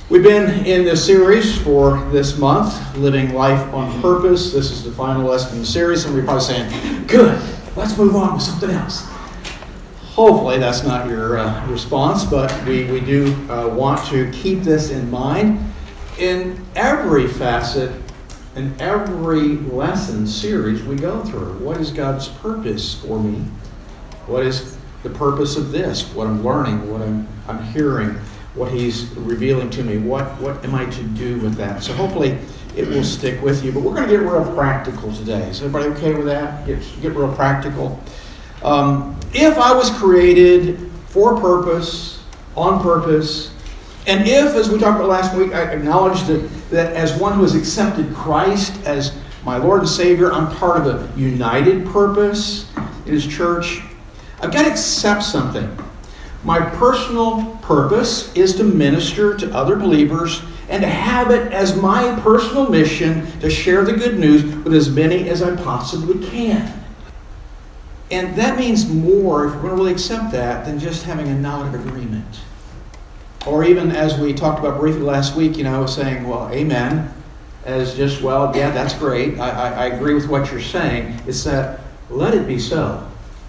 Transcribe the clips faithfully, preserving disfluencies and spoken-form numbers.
We've been in this series for this month, Living Life on Purpose. This is the final lesson in the series, and we're probably saying, good, let's move on with something else. Hopefully that's not your uh, response, but we, we do uh, want to keep this in mind. In every facet, in every lesson series we go through, what is God's purpose for me? What is the purpose of this? What I'm learning, what I'm, I'm hearing, what He's revealing to me. What, what am I to do with that? So hopefully it will stick with you. But we're going to get real practical today. Is everybody okay with that? Get, get real practical. Um, if I was created for purpose, on purpose, and if, as we talked about last week, I acknowledge that, that as one who has accepted Christ as my Lord and Savior, I'm part of a united purpose in His church, I've got to accept something. My personal purpose is to minister to other believers and to have it as my personal mission to share the good news with as many as I possibly can. And that means more, if we're going to really accept that, than just having a nod of agreement. Or even as we talked about briefly last week, you know, saying, well, amen, as just, well, yeah, that's great. I, I, I agree with what you're saying. It's that, let it be so.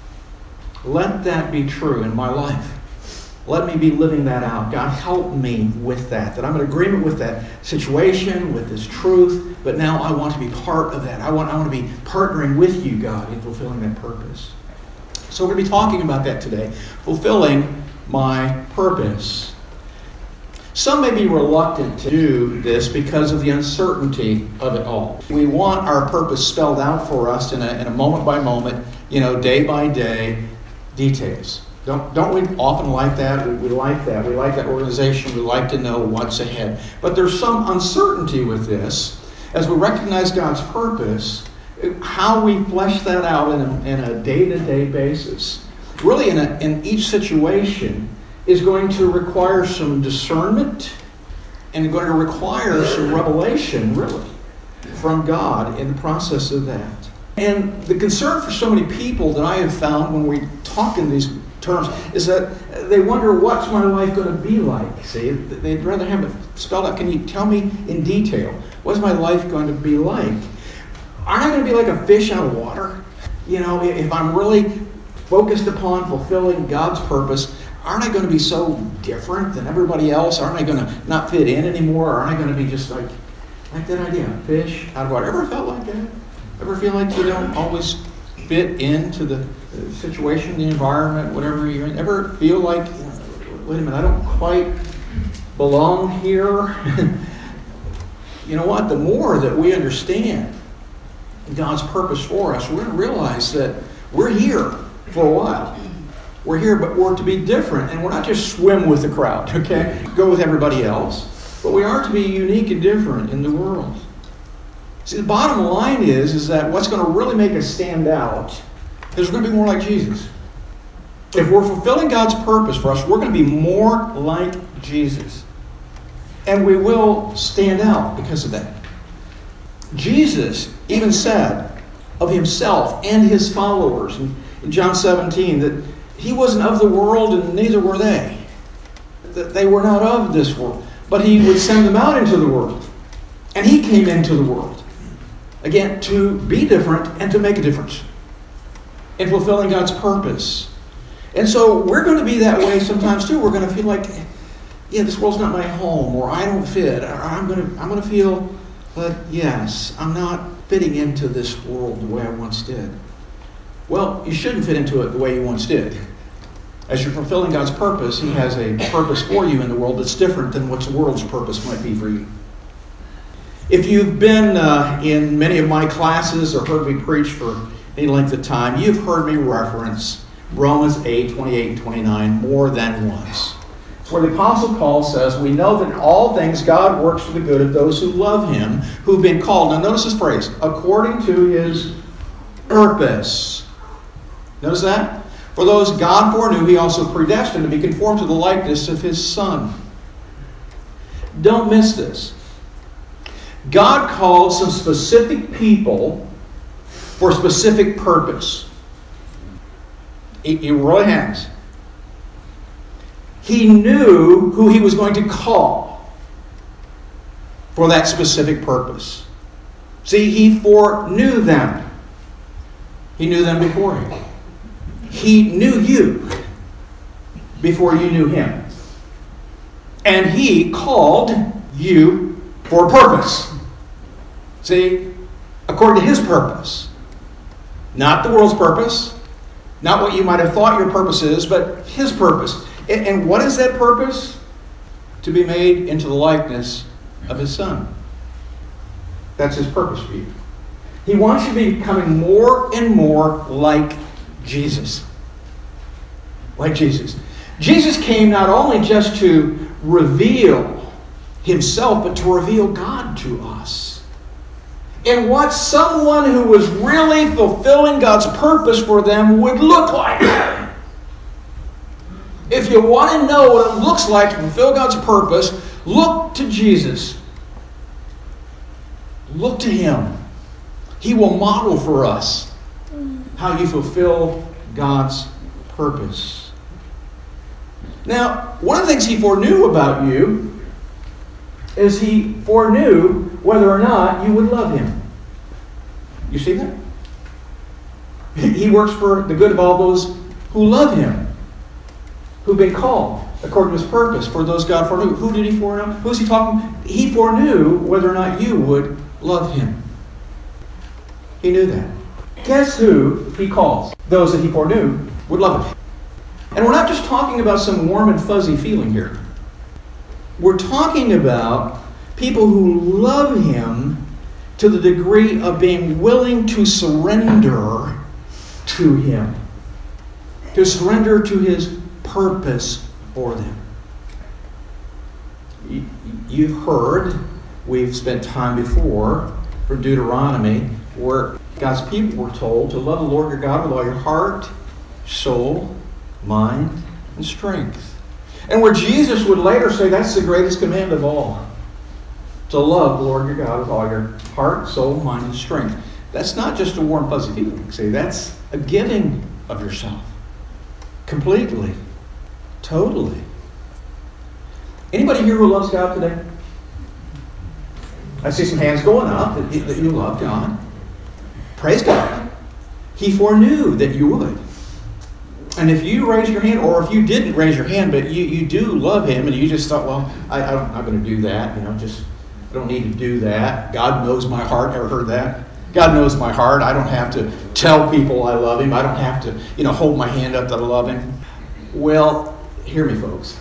Let that be true in my life. Let me be living that out. God, help me with that. That I'm in agreement with that situation, with this truth. But now I want to be part of that. I want, I want to be partnering with you, God, in fulfilling that purpose. So we're going to be talking about that today. Fulfilling my purpose. Some may be reluctant to do this because of the uncertainty of it all. We want our purpose spelled out for us in a, in a moment by moment, you know, day by day details. Don't, don't we often like that? We, we like that. We like that organization. We like to know what's ahead. But there's some uncertainty with this. As we recognize God's purpose, how we flesh that out in a, in a day-to-day basis, really in, a, in each situation, is going to require some discernment and going to require some revelation, really, from God in the process of that. And the concern for so many people that I have found when we talk in these terms is that they wonder, what's my life going to be like? See, they'd rather have it spelled out. Can you tell me in detail, what's my life going to be like? Aren't I going to be like a fish out of water? You know, if I'm really focused upon fulfilling God's purpose, aren't I going to be so different than everybody else? Aren't I going to not fit in anymore? Aren't I going to be just like, like that idea, fish out of water? Ever felt like that? Ever feel like you don't always fit into the situation, the environment, whatever you're in? Ever feel like, wait a minute, I don't quite belong here? You know what? The more that we understand God's purpose for us, we're going to realize that we're here for a while. We're here, but we're to be different. And we're not just swim with the crowd, okay? Go with everybody else. But we are to be unique and different in the world. See, the bottom line is, is that what's going to really make us stand out is we're going to be more like Jesus. If we're fulfilling God's purpose for us, we're going to be more like Jesus. And we will stand out because of that. Jesus even said of Himself and His followers in, in John seventeen that He wasn't of the world and neither were they. That they were not of this world. But He would send them out into the world. And He came into the world. Again, to be different and to make a difference in fulfilling God's purpose. And so we're going to be that way sometimes too. We're going to feel like, yeah, this world's not my home, or I don't fit, or I'm going to, I'm going to feel that, yes, I'm not fitting into this world the way I once did. Well, you shouldn't fit into it the way you once did. As you're fulfilling God's purpose, He has a purpose for you in the world that's different than what the world's purpose might be for you. If you've been uh, in many of my classes or heard me preach for any length of time, you've heard me reference Romans eight, twenty-eight and twenty-nine more than once. Where the Apostle Paul says, we know that in all things God works for the good of those who love Him, who've been called. Now notice this phrase, according to His purpose. Notice that? For those God foreknew, He also predestined to be conformed to the likeness of His Son. Don't miss this. God called some specific people for a specific purpose. He, he really has. He knew who He was going to call. for that specific purpose. See, he foreknew them. He knew them beforehand. He knew you before you knew him. And he called you for a purpose. See, according to his purpose. Not the world's purpose. Not what you might have thought your purpose is, but his purpose. And what is that purpose? To be made into the likeness of his Son. That's his purpose for you. He wants you to be becoming more and more like Jesus. Like Jesus. Jesus came not only just to reveal himself, but to reveal God to us. And what someone who was really fulfilling God's purpose for them would look like. If you want to know what it looks like to fulfill God's purpose, look to Jesus. Look to him. He will model for us how you fulfill God's purpose. Now, one of the things he foreknew about you is he foreknew whether or not you would love him. You see that? He works for the good of all those who love him, who've been called according to his purpose, for those God foreknew. Who did he foreknow? Who's he talking? He foreknew whether or not you would love him. He knew that. Guess who he calls? Those that he foreknew would love him. And we're not just talking about some warm and fuzzy feeling here. We're talking about people who love him to the degree of being willing to surrender to him. To surrender to his purpose for them. You've heard, we've spent time before from Deuteronomy, where God's people were told to love the Lord your God with all your heart, soul, mind, and strength. And where Jesus would later say that's the greatest command of all. To love the Lord your God with all your heart, soul, mind, and strength. That's not just a warm, fuzzy feeling. See, that's a giving of yourself. Completely. Totally. Anybody here who loves God today? I see some hands going up that you love God. Praise God. He foreknew that you would. And if you raise your hand, or if you didn't raise your hand, but you, you do love him, and you just thought, well, I, I don't, I'm not going to do that. You know, just I don't need to do that. God knows my heart. Ever heard that? God knows my heart. I don't have to tell people I love him. I don't have to, you know, hold my hand up that I love him. Well, hear me, folks.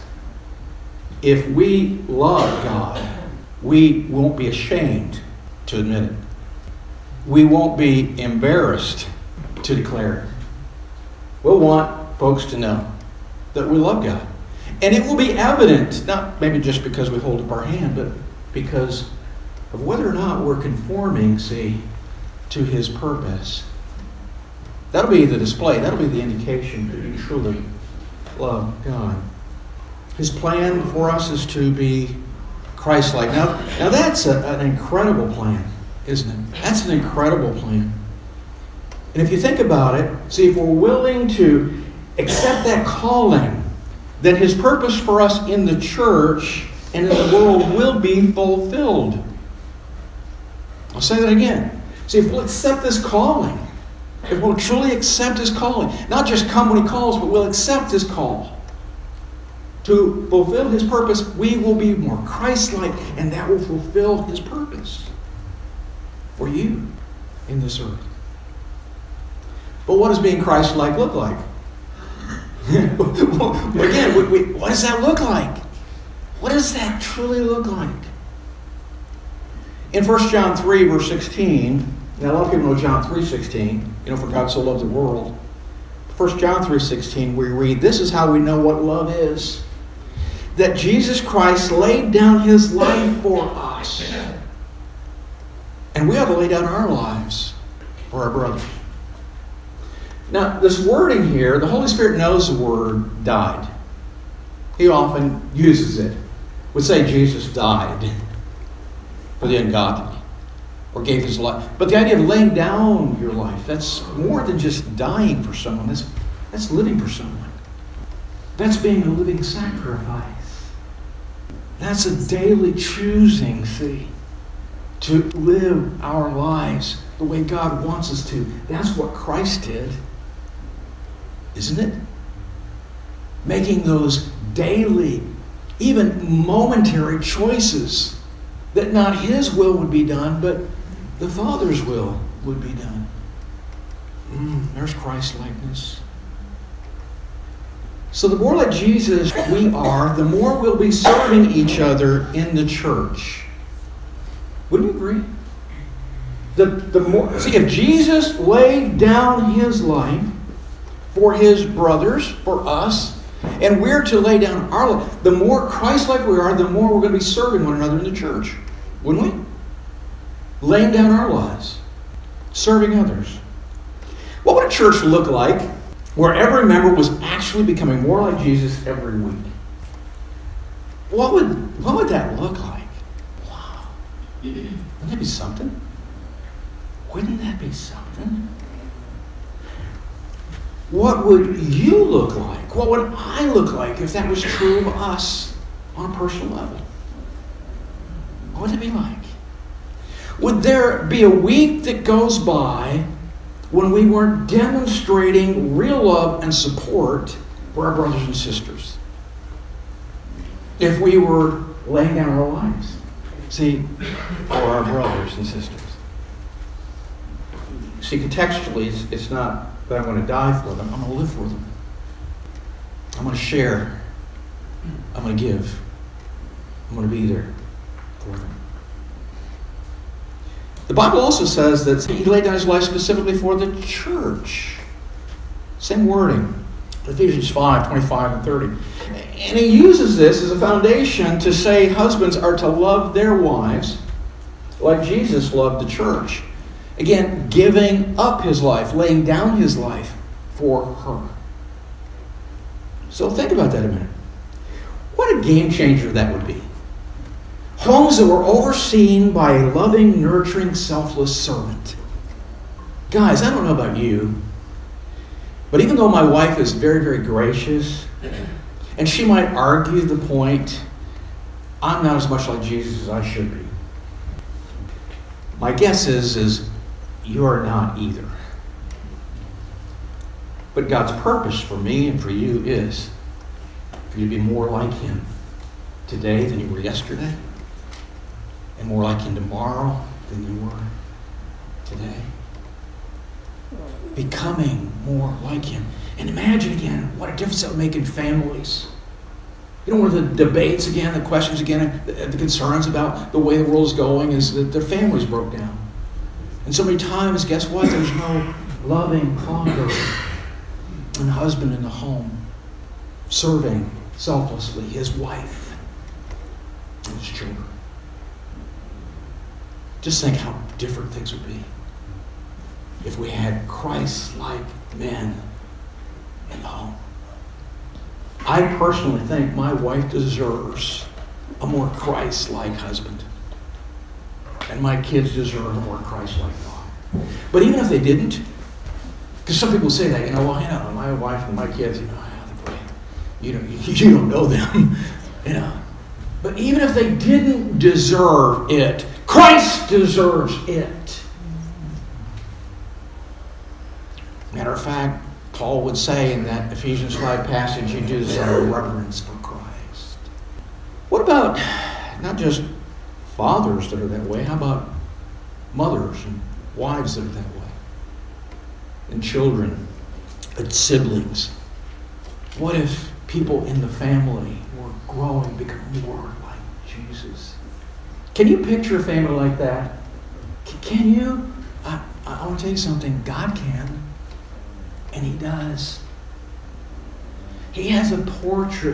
If we love God, we won't be ashamed to admit it. We won't be embarrassed to declare it. We'll want folks to know that we love God. And it will be evident, not maybe just because we hold up our hand, but because of whether or not we're conforming, see, to his purpose. That'll be the display. That'll be the indication that you truly love God. His plan for us is to be Christ-like. Now, now that's a, an incredible plan, isn't it? That's an incredible plan. And if you think about it, see, if we're willing to accept that calling, then his purpose for us in the church and in the world will be fulfilled. I'll say that again. See, if we'll accept this calling, if we'll truly accept his calling, not just come when he calls, but we'll accept his call to fulfill his purpose, we will be more Christ-like, and that will fulfill his purpose for you in this earth. But what does being Christ-like look like? Again, we, we, what does that look like? What does that truly look like? In First John three, verse sixteen, now a lot of people know John three sixteen, you know, for God so loved the world. First John three sixteen, we read, this is how we know what love is. That Jesus Christ laid down his life for us. And we ought to lay down our lives for our brothers. Now, this wording here, the Holy Spirit knows the word died. He often uses it. Would say Jesus died for the ungodly, or gave his life. But the idea of laying down your life, that's more than just dying for someone. That's, that's living for someone. That's being a living sacrifice. That's a daily choosing, see, to live our lives the way God wants us to. That's what Christ did, isn't it? Making those daily, even momentary choices that not His will would be done, but the Father's will would be done. Mm, there's Christ-likeness. So the more like Jesus we are, the more we'll be serving each other in the church. Wouldn't you agree? The, the more, see, if Jesus laid down His life for His brothers, for us, and we're to lay down our life, the more Christ-like we are, the more we're going to be serving one another in the church. Wouldn't we? Laying down our lives, serving others. What would a church look like where every member was actually becoming more like Jesus every week? What would, what would that look like? Wow. Wouldn't that be something? Wouldn't that be something? What would you look like? What would I look like if that was true of us on a personal level? What would it be like? Would there be a week that goes by when we weren't demonstrating real love and support for our brothers and sisters? If we were laying down our lives, see, for our brothers and sisters. See, contextually, it's, it's not that I'm going to die for them. I'm going to live for them. I'm going to share. I'm going to give. I'm going to be there for them. The Bible also says that He laid down His life specifically for the church. Same wording. Ephesians five, twenty-five and thirty. And He uses this as a foundation to say husbands are to love their wives like Jesus loved the church. Again, giving up His life, laying down His life for her. So think about that a minute. What a game changer that would be. Homes that were overseen by a loving, nurturing, selfless servant. Guys, I don't know about you, but even though my wife is very, very gracious, and she might argue the point, I'm not as much like Jesus as I should be. My guess is, is you are not either. But God's purpose for me and for you is for you to be more like Him today than you were yesterday, and more like Him tomorrow than you were today. Becoming more like Him. And imagine again what a difference that would make in families. You know, one of the debates again, the questions again, the, the concerns about the way the world is going is that their families broke down. And so many times, guess what? There's no loving father and husband in the home, serving selflessly his wife and his children. Just think how different things would be if we had Christ-like men in the home. I personally think my wife deserves a more Christ-like husband. And my kids deserve a more Christ-like father. But even if they didn't, because some people say that, you know, well, you know, my wife and my kids, you know, you don't, you don't know them, you know. But even if they didn't deserve it, Christ deserves it. Matter of fact, Paul would say in that Ephesians five passage, you do this out of reverence for Christ. What about not just fathers that are that way? How about mothers and wives that are that way? And children and siblings? What if people in the family were growing, becoming more like Jesus? Can you picture a family like that? Can you? I, I want to tell you something. God can. And He does. He has a portrait,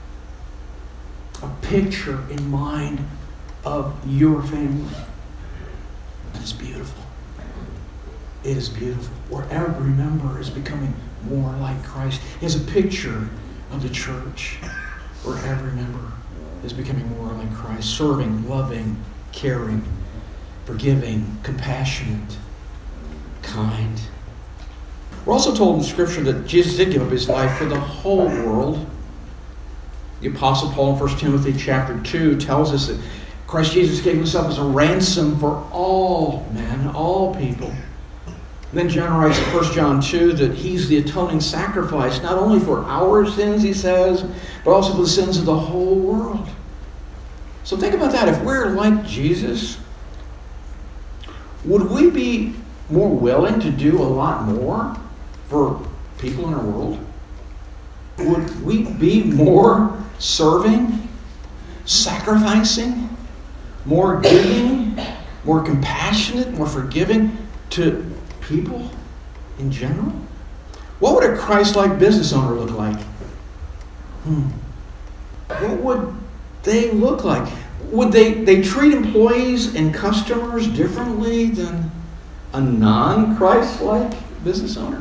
a picture in mind of your family. And it's beautiful. It is beautiful. Where every member is becoming more like Christ. He has a picture of the church where every member is becoming more like Christ. Serving, loving, caring, forgiving, compassionate, kind. We're also told in Scripture that Jesus did give up His life for the whole world. The Apostle Paul in First Timothy chapter two tells us that Christ Jesus gave himself as a ransom for all men, all people. And then John writes in First John two that he's the atoning sacrifice, not only for our sins, he says, but also for the sins of the whole world. So think about that. If we're like Jesus, would we be more willing to do a lot more for people in our world? Would we be more serving, sacrificing, more giving, more compassionate, more forgiving to people in general? What would a Christ-like business owner look like? Hmm. What would they look like? Would they, they treat employees and customers differently than a non-Christ-like business owner?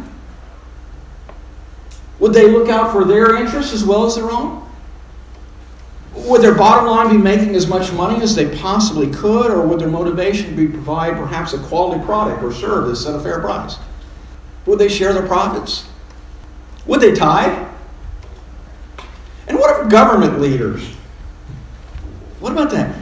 Would they look out for their interests as well as their own? Would their bottom line be making as much money as they possibly could, or would their motivation be to provide perhaps a quality product or service at a fair price? Would they share their profits? Would they tithe? And what if government leaders? What about that?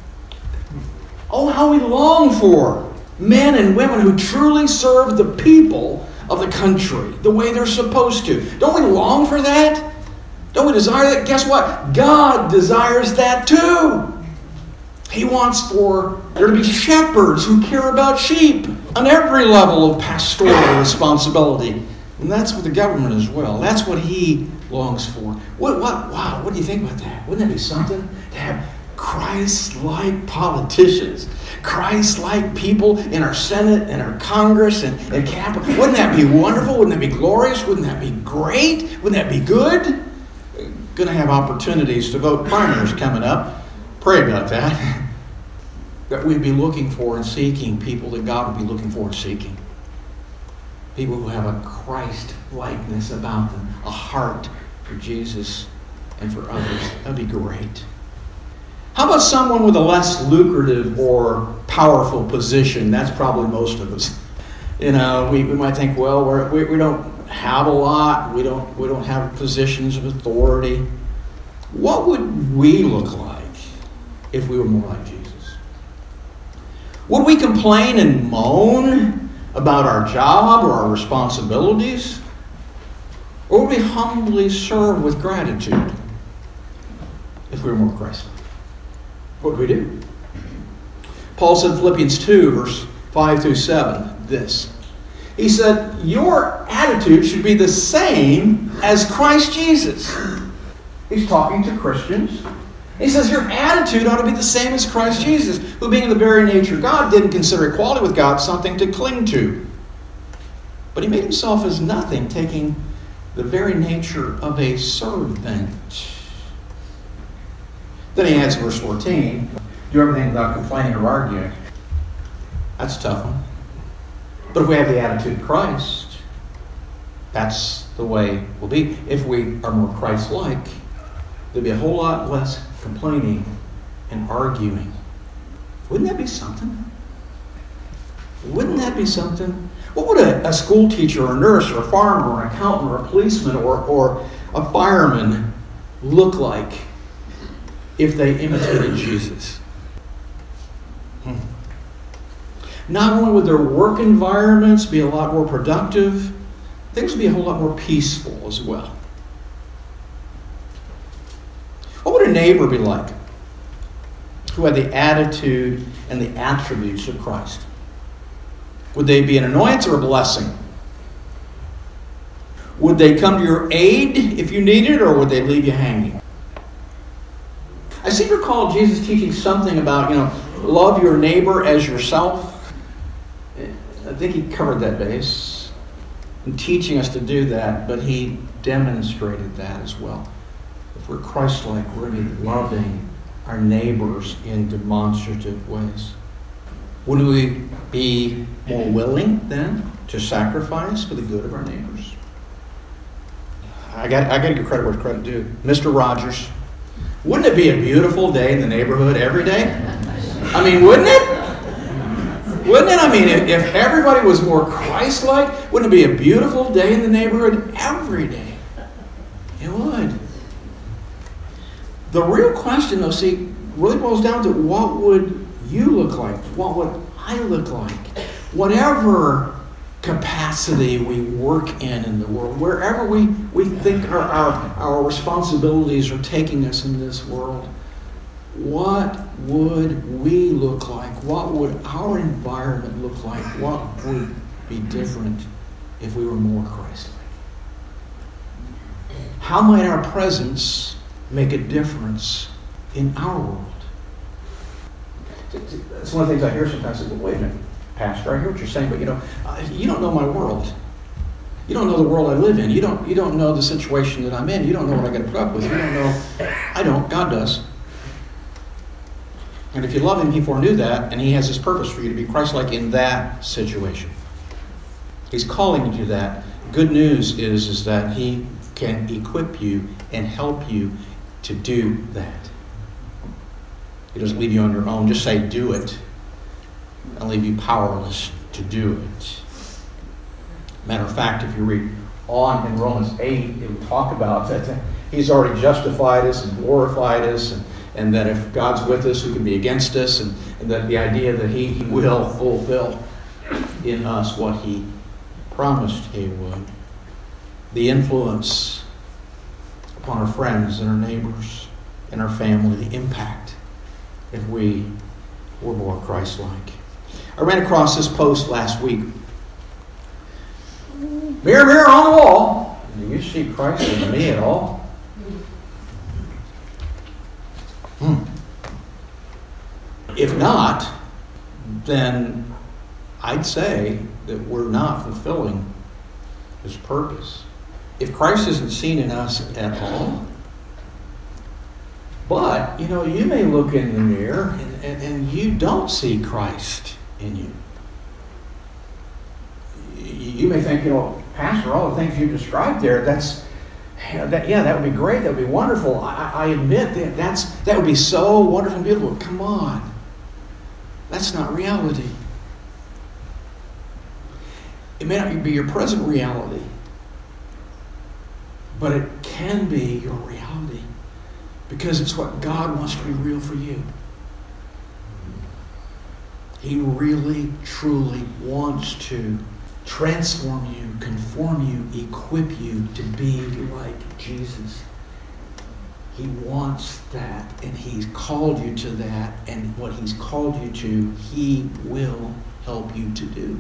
Oh, how we long for men and women who truly serve the people of the country the way they're supposed to. Don't we long for that? Don't we desire that? Guess what? God desires that too. He wants for there to be shepherds who care about sheep on every level of pastoral responsibility. And that's what the government as well. That's what he longs for. What, what, wow, what do you think about that? Wouldn't that be something to have Christ-like politicians, Christ-like people in our Senate and our Congress and, and Capitol? Wouldn't that be wonderful? Wouldn't that be glorious? Wouldn't that be great? Wouldn't that be good? Going to have opportunities to vote primaries coming up. Pray about that. That we'd be looking for and seeking people that God would be looking for and seeking. People who have a Christ-likeness about them, a heart for Jesus and for others. That'd be great. How about someone with a less lucrative or powerful position? That's probably most of us. You know, we, we might think, well, we're, we we don't have a lot. We don't we don't have positions of authority. What would we look like if we were more like Jesus? Would we complain and moan about our job or our responsibilities? Or would we humbly serve with gratitude if we were more Christ-like? What would we do? Paul said in Philippians two, verse five through seven, this. He said, your attitude should be the same as Christ Jesus. He's talking to Christians. He says, your attitude ought to be the same as Christ Jesus, who being in the very nature of God, didn't consider equality with God something to cling to. But he made himself as nothing, taking the very nature of a servant. Then he adds verse fourteen, do everything without complaining or arguing. That's a tough one. But if we have the attitude of Christ, that's the way we'll be. If we are more Christ-like, there'll be a whole lot less complaining and arguing. Wouldn't that be something? Wouldn't that be something? What would a, a school teacher or a nurse or a farmer or an accountant or a policeman or, or a fireman look like if they imitated Jesus? Hmm. Not only would their work environments be a lot more productive, things would be a whole lot more peaceful as well. What would a neighbor be like who had the attitude and the attributes of Christ? Would they be an annoyance or a blessing? Would they come to your aid if you need it, or would they leave you hanging? I seem to recall Jesus teaching something about, you know, love your neighbor as yourself. I think he covered that base in teaching us to do that, but he demonstrated that as well. If we're Christ-like, we're going to be loving our neighbors in demonstrative ways. Would we be more willing then to sacrifice for the good of our neighbors? I got I got to give credit where credit due. Mister Rogers, wouldn't it be a beautiful day in the neighborhood every day? I mean, wouldn't it? Wouldn't it? I mean, if, if everybody was more Christ-like, wouldn't it be a beautiful day in the neighborhood every day? It would. The real question, though, see, really boils down to what would you look like? What would I look like? Whatever capacity we work in in the world, wherever we, we think our, our, our responsibilities are taking us in this world, what would we look like? What would our environment look like? What would be different if we were more Christ-like? How might our presence make a difference in our world? That's one of the things I hear sometimes. I say, well, wait a minute, Pastor, I hear what you're saying, but you know, uh, you don't know my world. You don't know the world I live in. You don't, you don't know the situation that I'm in. You don't know what I got to put up with. You don't know. I don't. God does. And if you love him, he foreknew that, and he has his purpose for you to be Christ-like in that situation. He's calling you to that. Good news is, is that he can equip you and help you to do that. He doesn't leave you on your own. Just say, do it. And leave you powerless to do it. Matter of fact, if you read on in Romans eight, it will talk about that he's already justified us and glorified us, and, and that if God's with us, who can be against us, and, and that the idea that he, he will fulfill in us what he promised he would. The influence upon our friends and our neighbors and our family, the impact if we were more Christ-like. I ran across this post last week. Mirror, mirror on the wall. Do you see Christ in me at all? Hmm. If not, then I'd say that we're not fulfilling his purpose. If Christ isn't seen in us at all, but, you know, you may look in the mirror and, and, and you don't see Christ in you. You may think, you know, Pastor, all the things you described there, that's, that, yeah, that would be great. That would be wonderful. I, I admit that that's, that would be so wonderful and beautiful. Come on. That's not reality. It may not be your present reality, but it can be your reality because it's what God wants to be real for you. He really, truly wants to transform you, conform you, equip you to be like Jesus. He wants that, and he's called you to that, and what he's called you to, he will help you to do.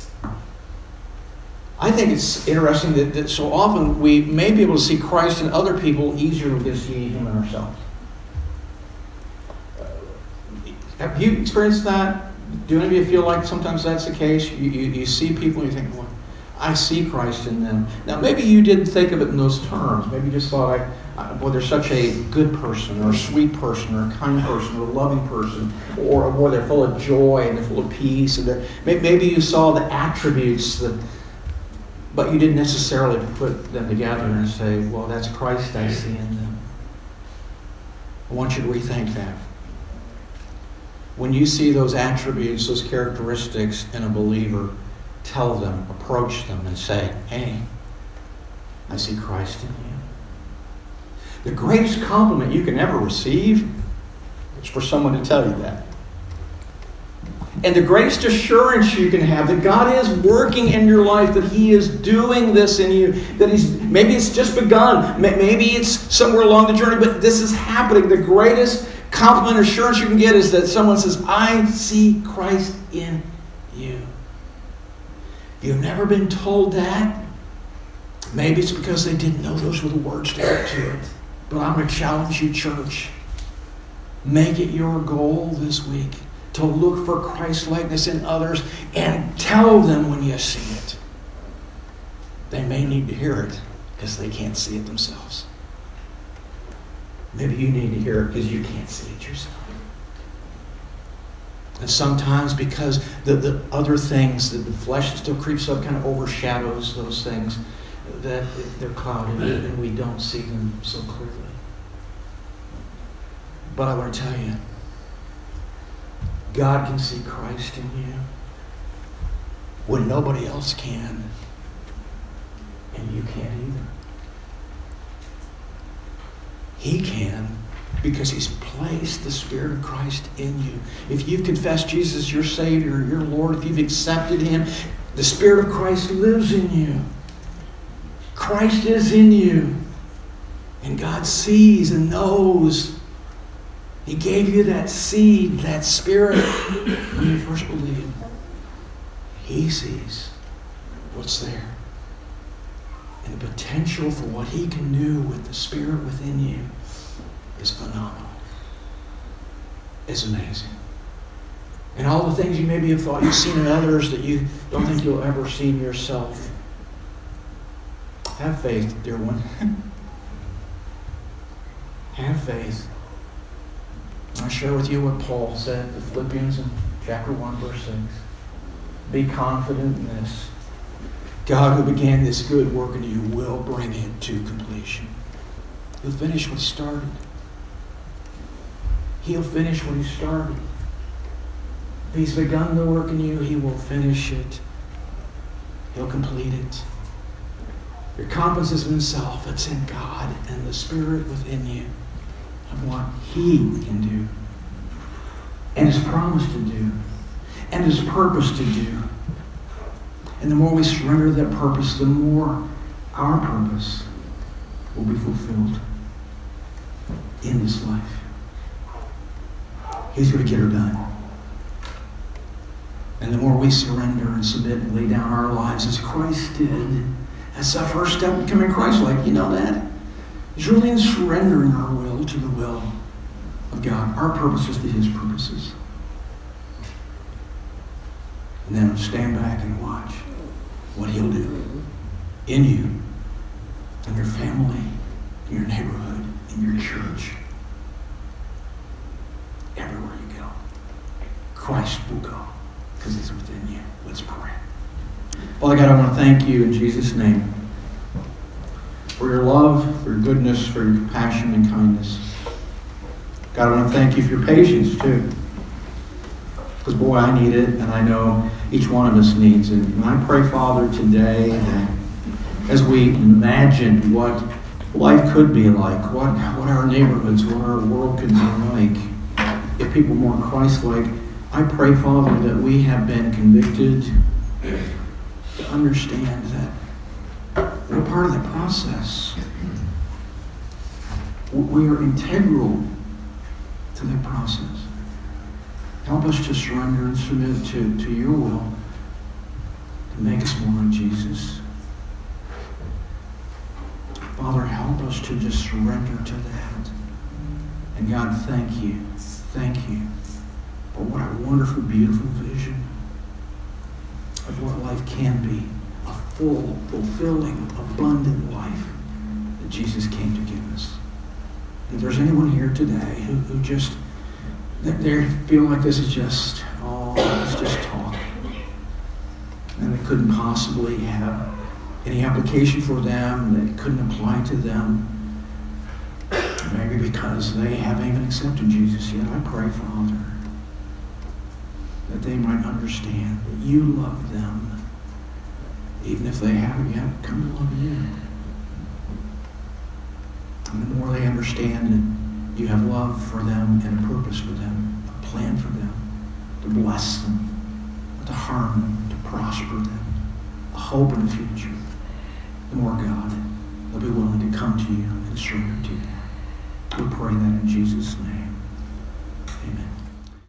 I think it's interesting that, that so often we may be able to see Christ in other people easier than we can see him in ourselves. Uh, have you experienced that? Do any of you feel like sometimes that's the case? You, you, you see people and you think, well, I see Christ in them. Now, maybe you didn't think of it in those terms. Maybe you just thought, I, I, well, they're such a good person, or a sweet person, or a kind person, or a loving person, or, or they're full of joy and they're full of peace. And maybe you saw the attributes, that, but you didn't necessarily put them together and say, well, that's Christ I see in them. I want you to rethink that. When you see those attributes, those characteristics in a believer, tell them, approach them, and say, hey, I see Christ in you. The greatest compliment you can ever receive is for someone to tell you that. And the greatest assurance you can have that God is working in your life, that he is doing this in you, that he's maybe it's just begun, maybe it's somewhere along the journey, but this is happening. The greatest compliment assurance you can get is that someone says, I see Christ in you. If you've never been told that, maybe it's because they didn't know those were the words to get to it. But I'm going to challenge you, church. Make it your goal this week to look for Christ-likeness in others and tell them when you see it. They may need to hear it because they can't see it themselves. Maybe you need to hear it because you can't see it yourself. And sometimes because the, the other things, that the flesh that still creeps up, kind of overshadows those things, that they're clouded and we don't see them so clearly. But I want to tell you, God can see Christ in you when nobody else can, and you can't either. He can because He's placed the Spirit of Christ in you. If you've confessed Jesus as your Savior, your Lord, if you've accepted Him, the Spirit of Christ lives in you. Christ is in you. And God sees and knows. He gave you that seed, that Spirit, when you first believed. He sees what's there. And the potential for what He can do with the Spirit within you is phenomenal. It's amazing. And all the things you maybe have thought you've seen in others that you don't think you'll ever see in yourself. Have faith, dear one. Have faith. I'll share with you what Paul said in Philippians in chapter one, verse six. Be confident in this. God who began this good work in you will bring it to completion. He'll finish what He started. He'll finish what He started. If He's begun the work in you, He will finish it. He'll complete it. Your confidence is in Himself. It's in God and the Spirit within you of what He can do and His promise to do and His purpose to do. And the more we surrender to that purpose, the more our purpose will be fulfilled in this life. He's going to get her done. And the more we surrender and submit and lay down our lives as Christ did, that's our first step in becoming Christ-like. You know that? It's really in surrendering our will to the will of God, our purposes to His purposes. And then stand back and watch what He'll do in you, in your family, in your neighborhood, in your church. Everywhere you go, Christ will go because He's within you. Let's pray. Father God, I want to thank You in Jesus' name for Your love, for Your goodness, for Your compassion and kindness. God, I want to thank You for Your patience too. Because boy, I need it, and I know each one of us needs it. And I pray, Father, today that as we imagine what life could be like, what, what our neighborhoods, what our world could be like, if people were more Christ-like, I pray, Father, that we have been convicted to understand that we're part of the process. We are integral to that process. Help us to surrender and submit to, to Your will to make us more like Jesus. Father, help us to just surrender to that. And God, thank You. Thank You for what a wonderful, beautiful vision of what life can be. A full, fulfilling, abundant life that Jesus came to give us. If there's anyone here today who, who just they feel like this is just, oh, it's just talk, and it couldn't possibly have any application for them, that it couldn't apply to them, maybe because they haven't even accepted Jesus yet, I pray, Father, that they might understand that You love them, even if they haven't yet come to love You. And the more they understand that You have love for them and a purpose for them, a plan for them, to bless them, to harm them, to prosper them, a hope in the future, the more, God, they'll be willing to come to You and surrender to You. We pray that in Jesus' name.